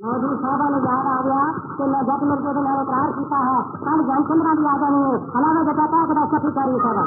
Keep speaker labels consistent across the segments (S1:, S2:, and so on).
S1: मौजूद साहबा ने याद आ गया कि मैं जब मेरे को मैंने इकरार किया है कल जनचंद्रा भी आ जानी है हलावा बताता है कि सफी करी साहबा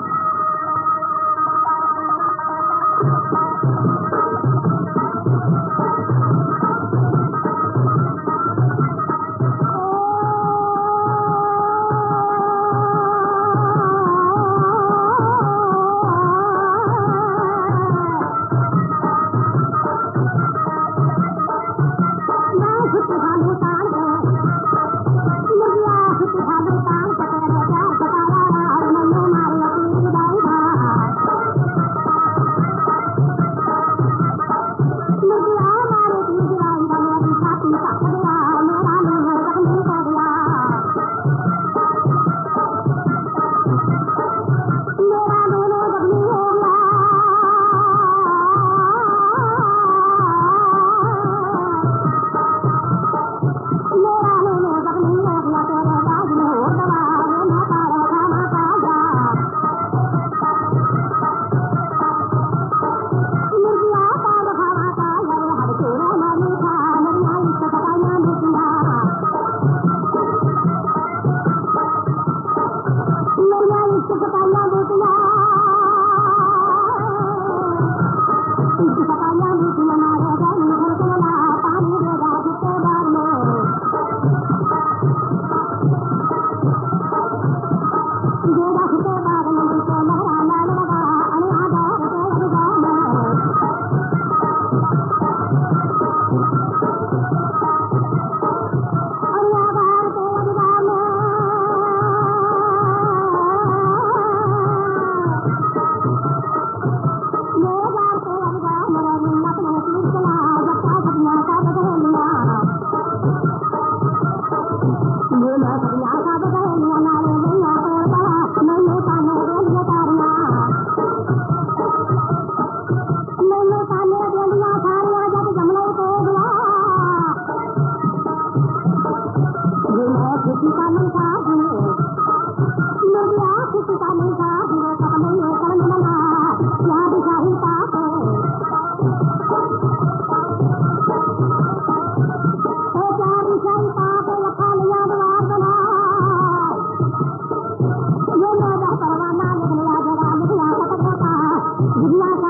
S2: Yeah.